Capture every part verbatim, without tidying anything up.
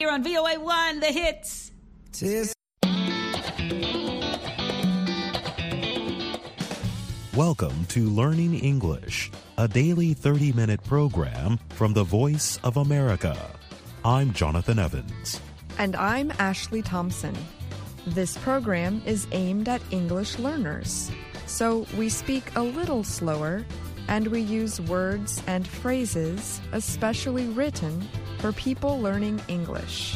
Here on V O A one, the hits. Tis. Welcome to Learning English, a daily thirty-minute program from the Voice of America. I'm Jonathan Evans. And I'm Ashley Thompson. This program is aimed at English learners, so we speak a little slower and we use words and phrases especially written for people learning English.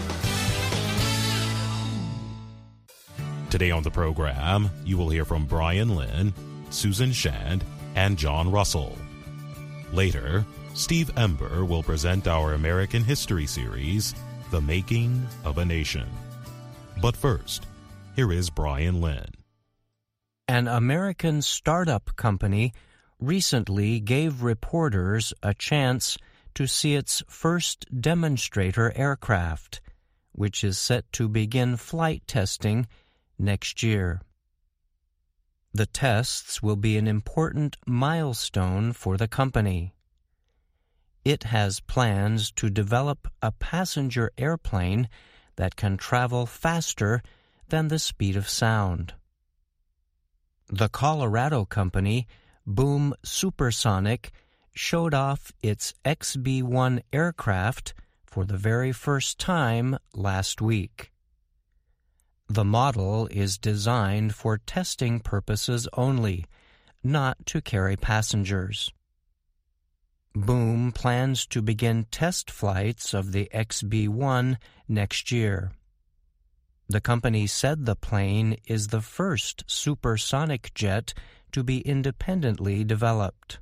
Today on the program, you will hear from Brian Lynn, Susan Shand, and John Russell. Later, Steve Ember will present our American History series, The Making of a Nation. But first, here is Brian Lynn. An American startup company recently gave reporters a chance to see its first demonstrator aircraft, which is set to begin flight testing next year. The tests will be an important milestone for the company. It has plans to develop a passenger airplane that can travel faster than the speed of sound. The Colorado company, Boom Supersonic, showed off its X B one aircraft for the very first time last week. The model is designed for testing purposes only, not to carry passengers. Boom plans to begin test flights of the X B one next year. The company said the plane is the first supersonic jet to be independently developed.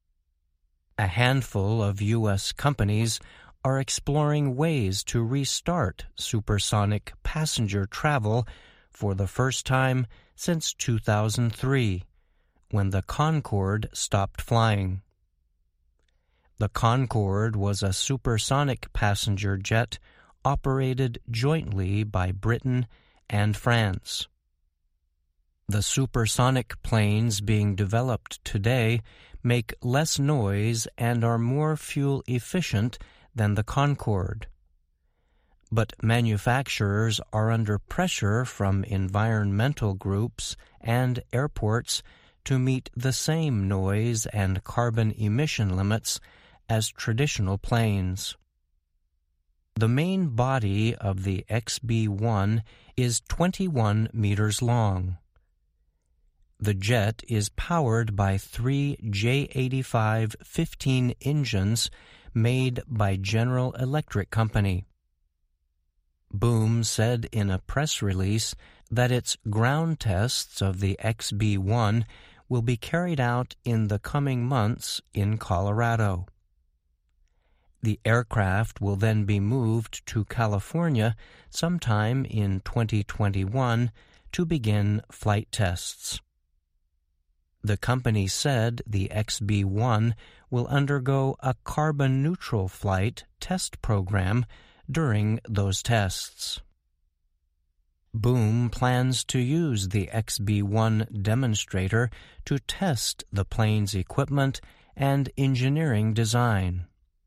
A handful of U S companies are exploring ways to restart supersonic passenger travel for the first time since two thousand three, when the Concorde stopped flying. The Concorde was a supersonic passenger jet operated jointly by Britain and France. The supersonic planes being developed today make less noise and are more fuel efficient than the Concorde. But manufacturers are under pressure from environmental groups and airports to meet the same noise and carbon emission limits as traditional planes. The main body of the X B one is twenty-one meters long. The jet is powered by three J eighty-five fifteen engines made by General Electric Company. Boom said in a press release that its ground tests of the X B one will be carried out in the coming months in Colorado. The aircraft will then be moved to California sometime in twenty twenty-one to begin flight tests. The company said the X B one will undergo a carbon-neutral flight test program during those tests. Boom plans to use the X B one demonstrator to test the plane's equipment and engineering design.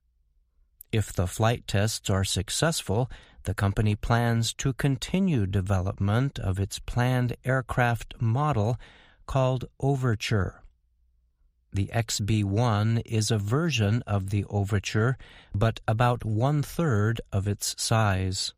If the flight tests are successful, the company plans to continue development of its planned aircraft model called Overture. The X B one is a version of the Overture, but about one-third of its size.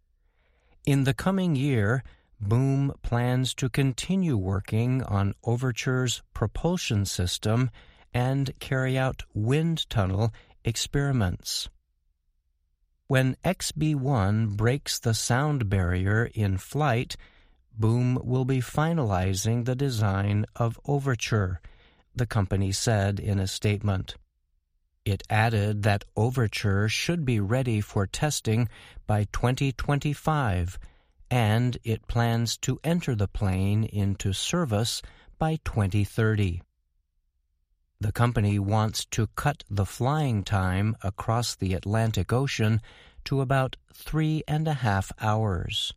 In the coming year, Boom plans to continue working on Overture's propulsion system and carry out wind tunnel experiments. When X B one breaks the sound barrier in flight, Boom will be finalizing the design of Overture, the company said in a statement. It added that Overture should be ready for testing by twenty twenty-five, and it plans to enter the plane into service by twenty thirty. The company wants to cut the flying time across the Atlantic Ocean to about three and a half hours.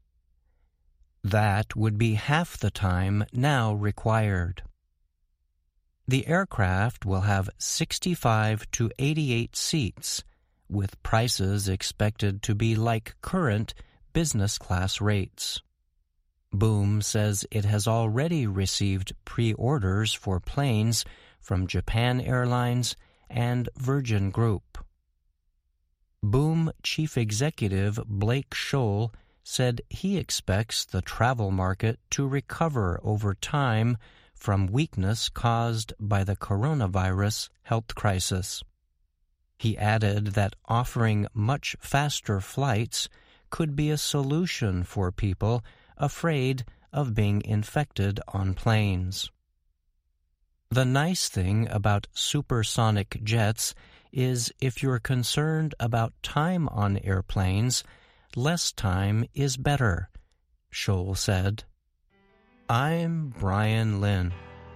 That would be half the time now required. The aircraft will have sixty-five to eighty-eight seats, with prices expected to be like current business class rates. Boom says it has already received pre-orders for planes from Japan Airlines and Virgin Group. Boom chief executive Blake Scholl said he expects the travel market to recover over time from weakness caused by the coronavirus health crisis. He added that offering much faster flights could be a solution for people afraid of being infected on planes. The nice thing about supersonic jets is if you're concerned about time on airplanes, less time is better, Scholl said. I'm Brian Lynn.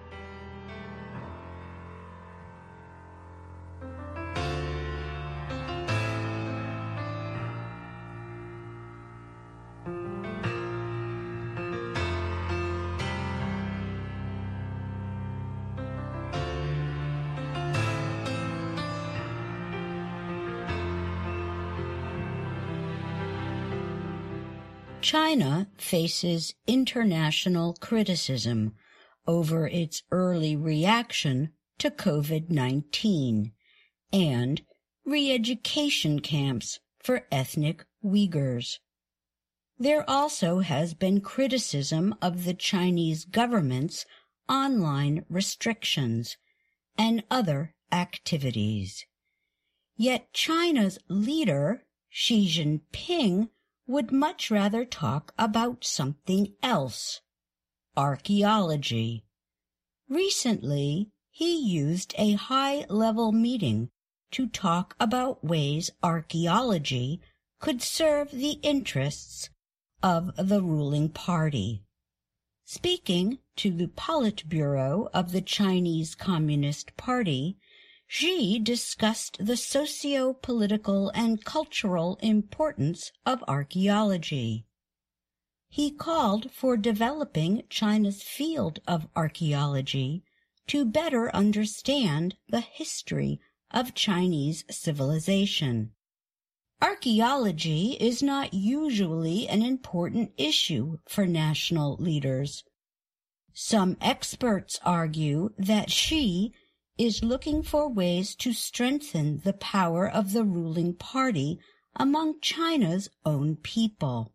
China faces international criticism over its early reaction to COVID nineteen and re-education camps for ethnic Uyghurs. There also has been criticism of the Chinese government's online restrictions and other activities. Yet China's leader, Xi Jinping, would much rather talk about something else, archaeology. Recently, he used a high-level meeting to talk about ways archaeology could serve the interests of the ruling party. Speaking to the Politburo of the Chinese Communist Party, Xi discussed the socio-political and cultural importance of archaeology. He called for developing China's field of archaeology to better understand the history of Chinese civilization. Archaeology is not usually an important issue for national leaders. Some experts argue that Xi is looking for ways to strengthen the power of the ruling party among China's own people.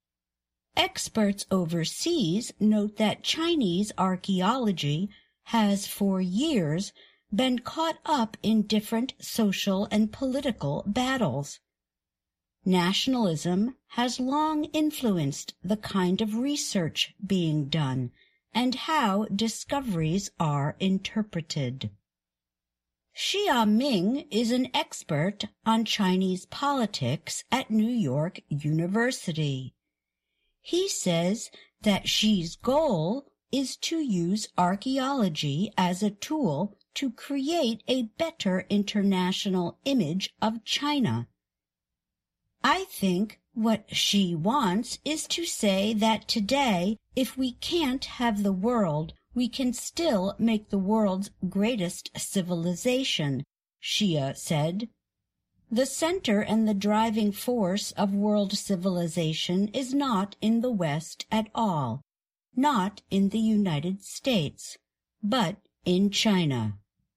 Experts overseas note that Chinese archaeology has for years been caught up in different social and political battles. Nationalism has long influenced the kind of research being done and how discoveries are interpreted. Xia Ming is an expert on Chinese politics at New York University. He says that Xi's goal is to use archaeology as a tool to create a better international image of China. I think what Xi wants is to say that today, if we can't have the world, we can still make the world's greatest civilization, Xia said. The center and the driving force of world civilization is not in the West at all, not in the United States, but in China.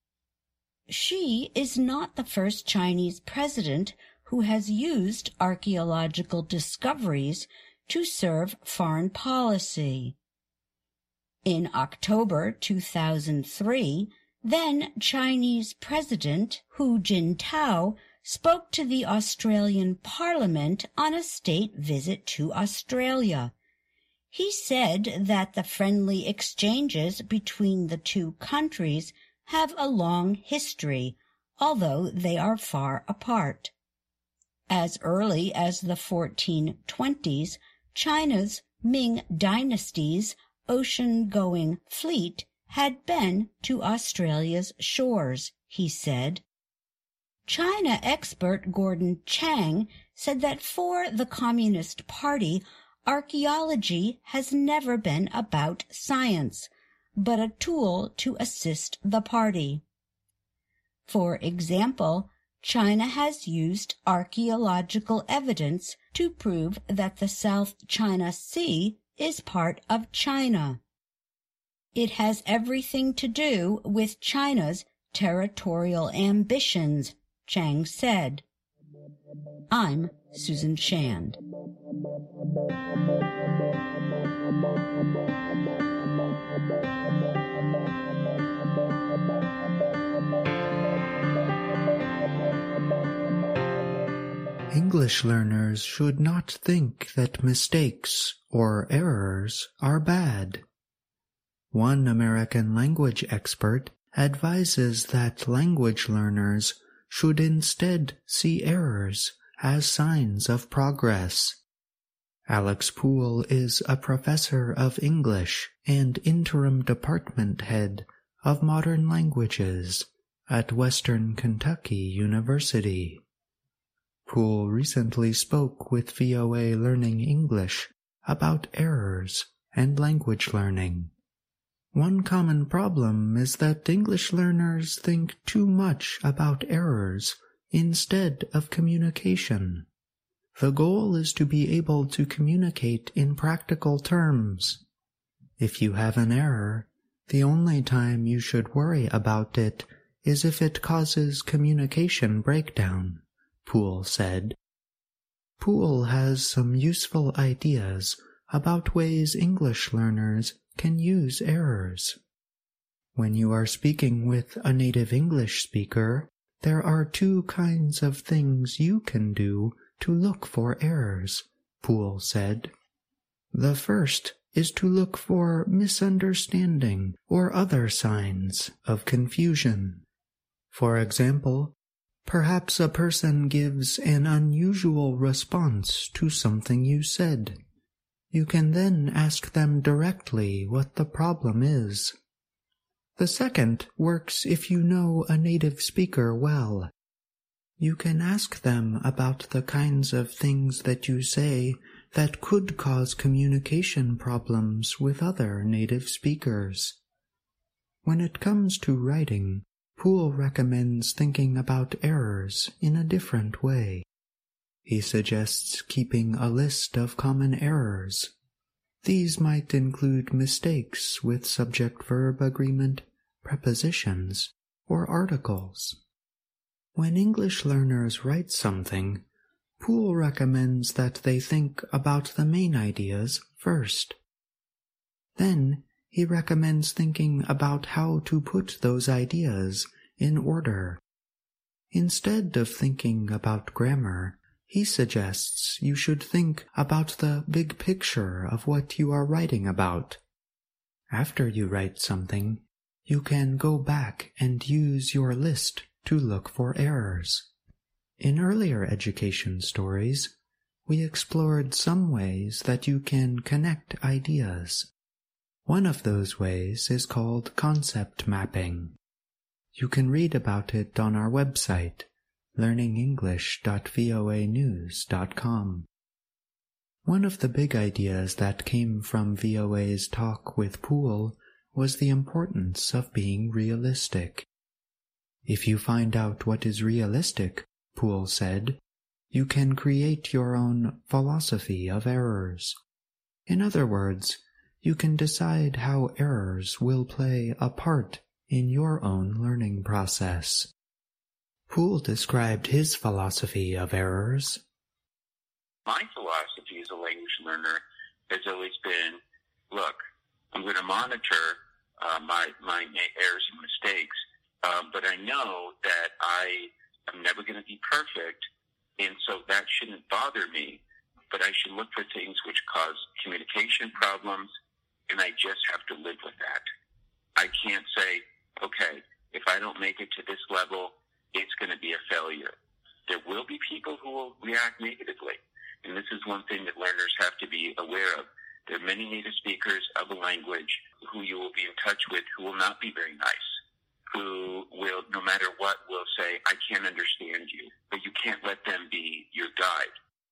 Xi is not the first Chinese president who has used archaeological discoveries to serve foreign policy. In October two thousand three, then Chinese President Hu Jintao spoke to the Australian Parliament on a state visit to Australia. He said that the friendly exchanges between the two countries have a long history, although they are far apart. As early as the fourteen twenties, China's Ming dynasty's ocean-going fleet had been to Australia's shores, he said. China expert Gordon Chang said that for the Communist Party, archaeology has never been about science, but a tool to assist the party. For example, China has used archaeological evidence to prove that the South China Sea is part of China. It has everything to do with China's territorial ambitions, Chang said. I'm Susan Shand. English learners should not think that mistakes or errors are bad. One American language expert advises that language learners should instead see errors as signs of progress. Alex Poole is a professor of English and interim department head of modern languages at Western Kentucky University. Poole recently spoke with V O A Learning English about errors and language learning. One common problem is that English learners think too much about errors instead of communication. The goal is to be able to communicate in practical terms. If you have an error, the only time you should worry about it is if it causes communication breakdown, Poole said. Poole has some useful ideas about ways English learners can use errors. When you are speaking with a native English speaker, there are two kinds of things you can do to look for errors, Poole said. The first is to look for misunderstanding or other signs of confusion. For example, perhaps a person gives an unusual response to something you said. You can then ask them directly what the problem is. The second works if you know a native speaker well. You can ask them about the kinds of things that you say that could cause communication problems with other native speakers. When it comes to writing, Poole recommends thinking about errors in a different way. He suggests keeping a list of common errors. These might include mistakes with subject-verb agreement, prepositions, or articles. When English learners write something, Poole recommends that they think about the main ideas first. Then, he recommends thinking about how to put those ideas in order. Instead of thinking about grammar, he suggests you should think about the big picture of what you are writing about. After you write something, you can go back and use your list to look for errors. In earlier education stories, we explored some ways that you can connect ideas. One of those ways is called concept mapping. You can read about it on our website, learning english dot voa news dot com. One of the big ideas that came from V O A's talk with Poole was the importance of being realistic. If you find out what is realistic, Poole said, you can create your own philosophy of errors. In other words, you can decide how errors will play a part in your own learning process. Poole described his philosophy of errors. My philosophy as a language learner has always been, look, I'm going to monitor uh, my, my errors and mistakes, um, but I know that I am never going to be perfect, and so that shouldn't bother me, but I should look for things which cause communication problems, and I just have to live with that. I can't say, okay, if I don't make it to this level, it's going to be a failure. There will be people who will react negatively, and this is one thing that learners have to be aware of. There are many native speakers of a language who you will be in touch with who will not be very nice, who will, no matter what, will say, I can't understand you, but you can't let them be your guide.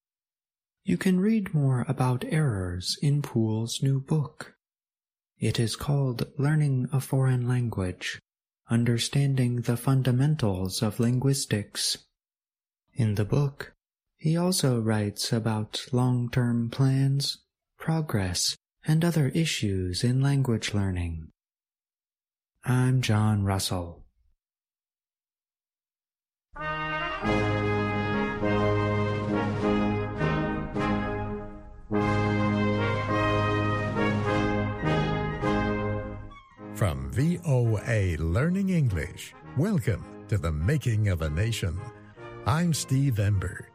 You can read more about errors in Poole's new book. It is called Learning a Foreign Language, Understanding the Fundamentals of Linguistics, In the book, he also writes about long-term plans, progress, and other issues in language learning. I'm John Russell. From V O A Learning English, welcome to the Making of a Nation. I'm Steve Ember.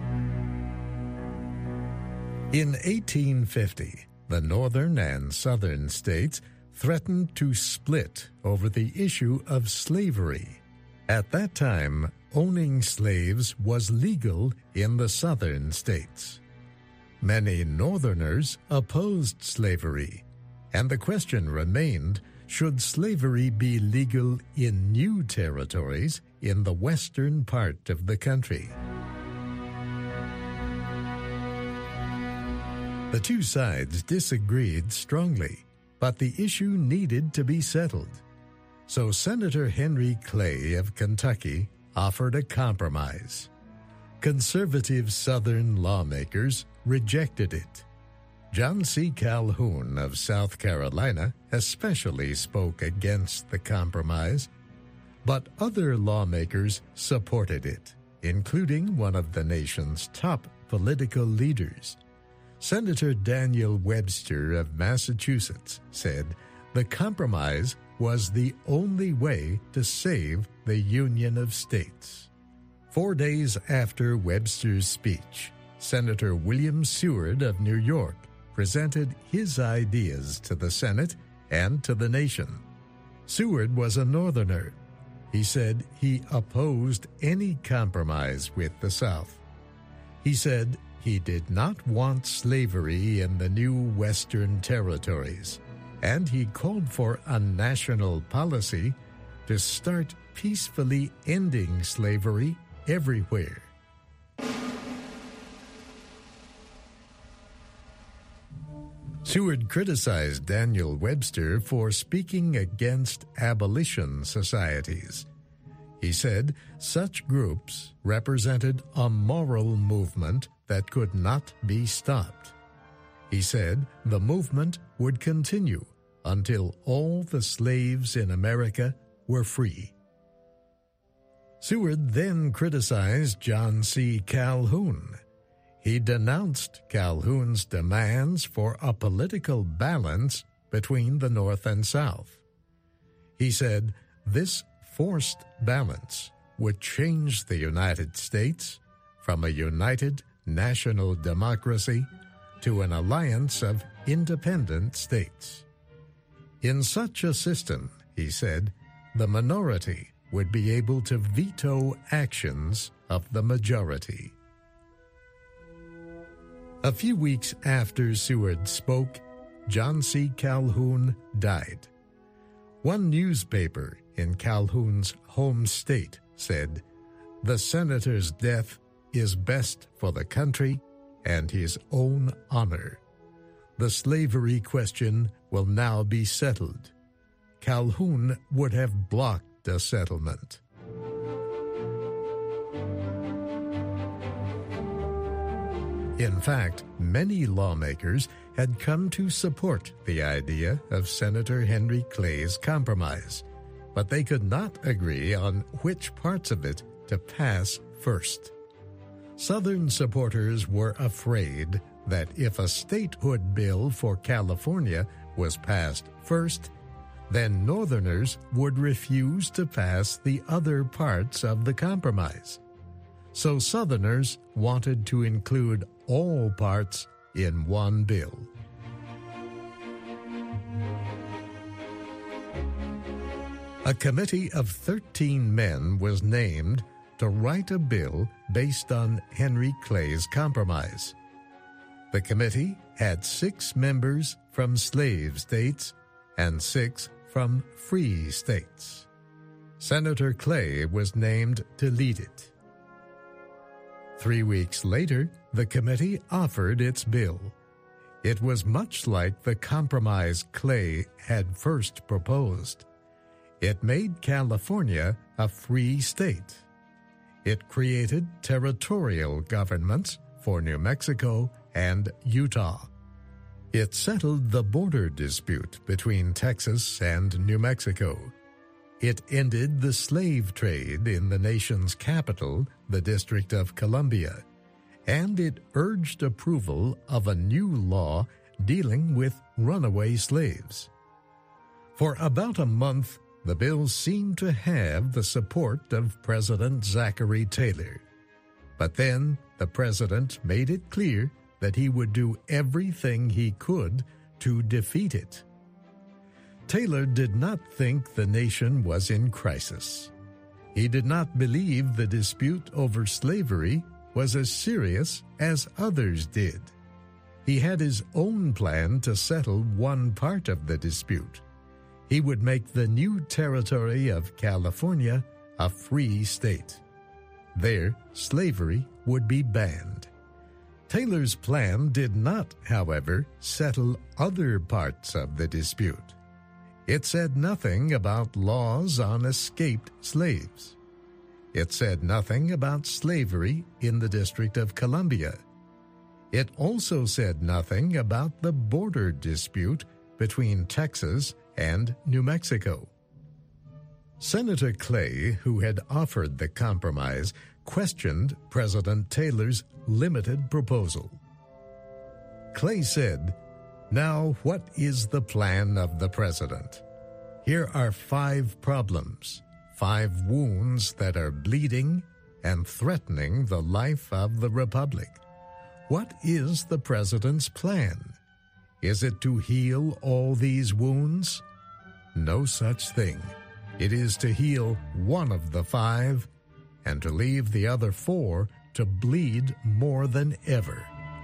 In eighteen fifty, the northern and southern states threatened to split over the issue of slavery. At that time, owning slaves was legal in the southern states. Many northerners opposed slavery, and the question remained, should slavery be legal in new territories in the western part of the country? The two sides disagreed strongly, but the issue needed to be settled. So Senator Henry Clay of Kentucky offered a compromise. Conservative Southern lawmakers rejected it. John C. Calhoun of South Carolina especially spoke against the compromise, but other lawmakers supported it, including one of the nation's top political leaders. Senator Daniel Webster of Massachusetts said the compromise was the only way to save the Union of States. Four days after Webster's speech, Senator William Seward of New York presented his ideas to the Senate and to the nation. Seward was a Northerner. He said he opposed any compromise with the South. He said he did not want slavery in the new Western territories, and he called for a national policy to start peacefully ending slavery everywhere. Seward criticized Daniel Webster for speaking against abolition societies. He said such groups represented a moral movement that could not be stopped. He said the movement would continue until all the slaves in America were free. Seward then criticized John C. Calhoun. He denounced Calhoun's demands for a political balance between the North and South. He said this forced balance would change the United States from a united national democracy to an alliance of independent states. In such a system, he said, the minority would be able to veto actions of the majority. A few weeks after Seward spoke, John C. Calhoun died. One newspaper in Calhoun's home state said, "The senator's death is best for the country and his own honor. The slavery question will now be settled." Calhoun would have blocked a settlement. In fact, many lawmakers had come to support the idea of Senator Henry Clay's compromise, but they could not agree on which parts of it to pass first. Southern supporters were afraid that if a statehood bill for California was passed first, then Northerners would refuse to pass the other parts of the compromise. So Southerners wanted to include all parts in one bill. A committee of thirteen men was named to write a bill based on Henry Clay's compromise. The committee had six members from slave states and six from free states. Senator Clay was named to lead it. Three weeks later, the committee offered its bill. It was much like the compromise Clay had first proposed. It made California a free state. It created territorial governments for New Mexico and Utah. It settled the border dispute between Texas and New Mexico. It ended the slave trade in the nation's capital, the District of Columbia, and it urged approval of a new law dealing with runaway slaves. For about a month, the bill seemed to have the support of President Zachary Taylor. But then the president made it clear that he would do everything he could to defeat it. Taylor did not think the nation was in crisis. He did not believe the dispute over slavery was as serious as others did. He had his own plan to settle one part of the dispute. He would make the new territory of California a free state. There, slavery would be banned. Taylor's plan did not, however, settle other parts of the dispute. It said nothing about laws on escaped slaves. It said nothing about slavery in the District of Columbia. It also said nothing about the border dispute between Texas and New Mexico. Senator Clay, who had offered the compromise, questioned President Taylor's limited proposal. Clay said, "Now, what is the plan of the president? Here are five problems, five wounds that are bleeding and threatening the life of the republic. What is the president's plan? Is it to heal all these wounds? No such thing. It is to heal one of the five and to leave the other four to bleed more than ever."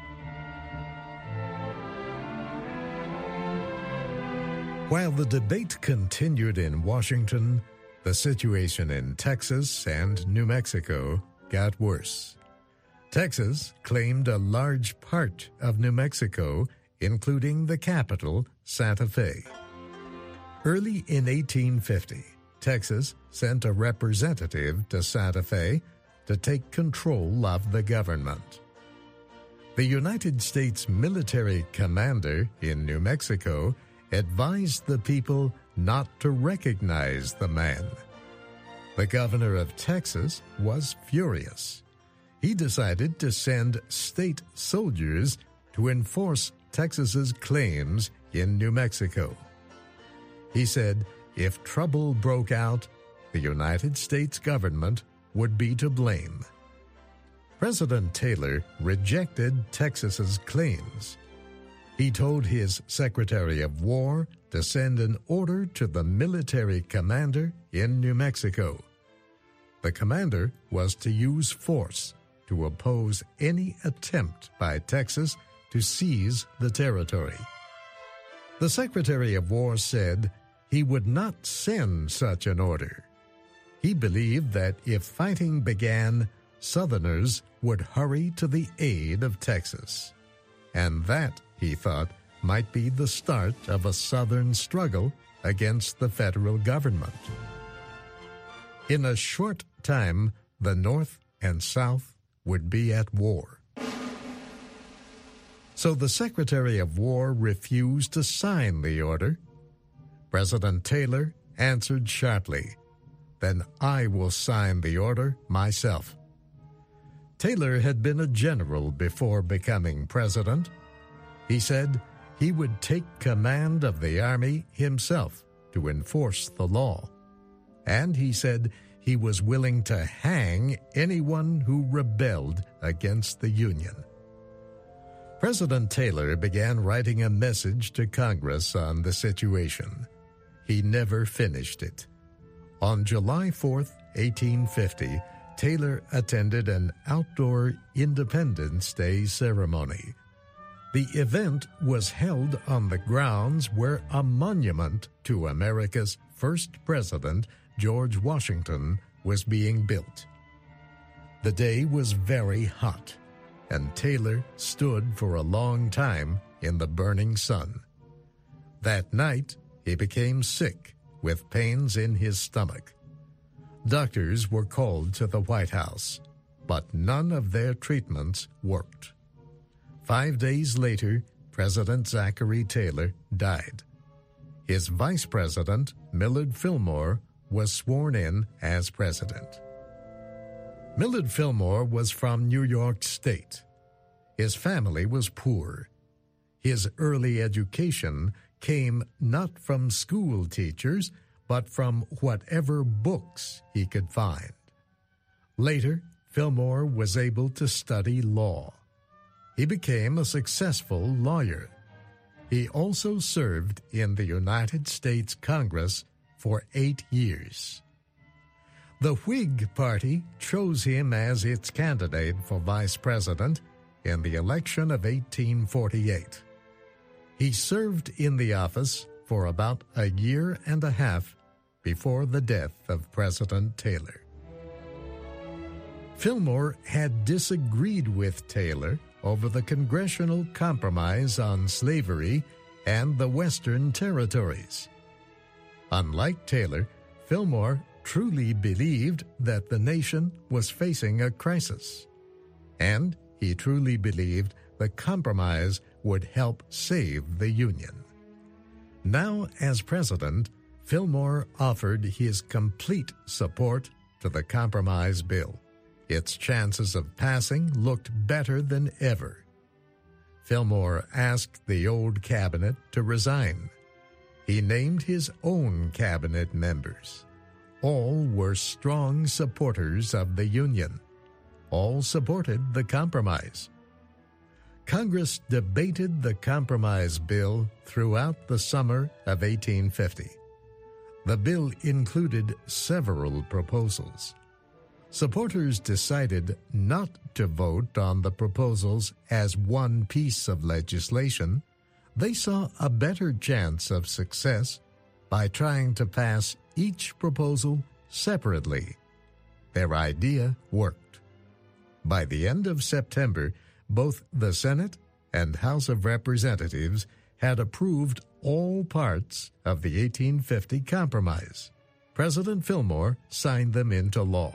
While the debate continued in Washington, the situation in Texas and New Mexico got worse. Texas claimed a large part of New Mexico, including the capital, Santa Fe. Early in eighteen fifty, Texas sent a representative to Santa Fe to take control of the government. The United States military commander in New Mexico advised the people not to recognize the man. The governor of Texas was furious. He decided to send state soldiers to enforce Texas's claims in New Mexico. He said if trouble broke out, the United States government would be to blame. President Taylor rejected Texas's claims. He told his Secretary of War to send an order to the military commander in New Mexico. The commander was to use force to oppose any attempt by Texas to seize the territory. The Secretary of War said he would not send such an order. He believed that if fighting began, Southerners would hurry to the aid of Texas. And that, he thought, might be the start of a Southern struggle against the federal government. In a short time, the North and South would be at war. So the Secretary of War refused to sign the order. President Taylor answered sharply, "Then I will sign the order myself." Taylor had been a general before becoming president. He said he would take command of the army himself to enforce the law. And he said he was willing to hang anyone who rebelled against the Union. President Taylor began writing a message to Congress on the situation. He never finished it. On July fourth, eighteen fifty, Taylor attended an outdoor Independence Day ceremony. The event was held on the grounds where a monument to America's first president, George Washington, was being built. The day was very hot, and Taylor stood for a long time in the burning sun. That night, he became sick with pains in his stomach. Doctors were called to the White House, but none of their treatments worked. Five days later, President Zachary Taylor died. His vice president, Millard Fillmore, was sworn in as president. Millard Fillmore was from New York State. His family was poor. His early education came not from school teachers, but from whatever books he could find. Later, Fillmore was able to study law. He became a successful lawyer. He also served in the United States Congress for eight years. The Whig Party chose him as its candidate for vice president in the election of eighteen forty-eight. He served in the office for about a year and a half before the death of President Taylor. Fillmore had disagreed with Taylor over the Congressional Compromise on Slavery and the Western Territories. Unlike Taylor, Fillmore truly believed that the nation was facing a crisis, and he truly believed the compromise would help save the Union. Now, as president, Fillmore offered his complete support to the compromise bill. Its chances of passing looked better than ever. Fillmore asked the old cabinet to resign. He named his own cabinet members. All were strong supporters of the Union. All supported the compromise. Congress debated the compromise bill throughout the summer of eighteen fifty. The bill included several proposals. Supporters decided not to vote on the proposals as one piece of legislation. They saw a better chance of success by trying to pass each proposal separately. Their idea worked. By the end of September, both the Senate and House of Representatives had approved all parts of the eighteen fifty compromise. President Fillmore signed them into law.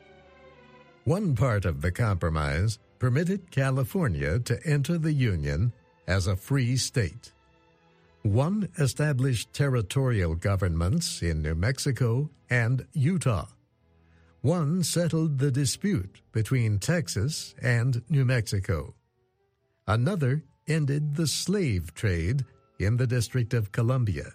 One part of the compromise permitted California to enter the Union as a free state. One established territorial governments in New Mexico and Utah. One settled the dispute between Texas and New Mexico. Another ended the slave trade in the District of Columbia.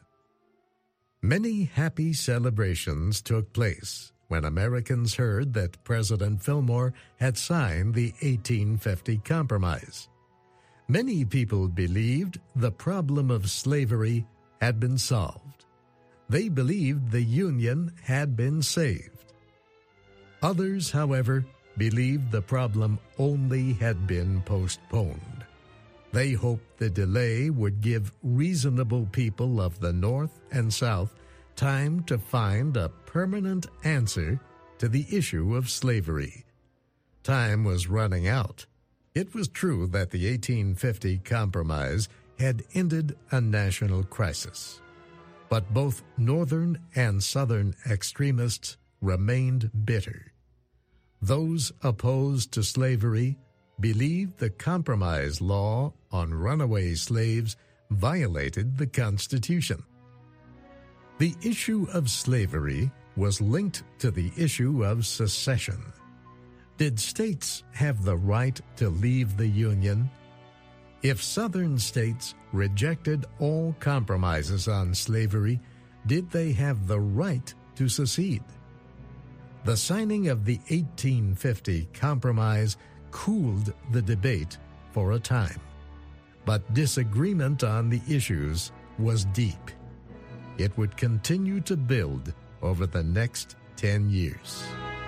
Many happy celebrations took place when Americans heard that President Fillmore had signed the eighteen fifty Compromise. Many people believed the problem of slavery had been solved. They believed the Union had been saved. Others, however, believed the problem only had been postponed. They hoped the delay would give reasonable people of the North and South time to find a permanent answer to the issue of slavery. Time was running out. It was true that the eighteen fifty Compromise had ended a national crisis, but both Northern and Southern extremists remained bitter. Those opposed to slavery believed the compromise law on runaway slaves violated the Constitution. The issue of slavery was linked to the issue of secession. Did states have the right to leave the Union? If Southern states rejected all compromises on slavery, did they have the right to secede? The signing of the eighteen fifty Compromise cooled the debate for a time, but disagreement on the issues was deep. It would continue to build over the next ten years.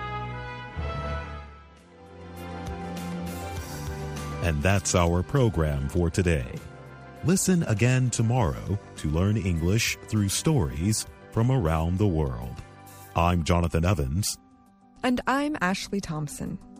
And that's our program for today. Listen again tomorrow to learn English through stories from around the world. I'm Jonathan Evans. And I'm Ashley Thompson.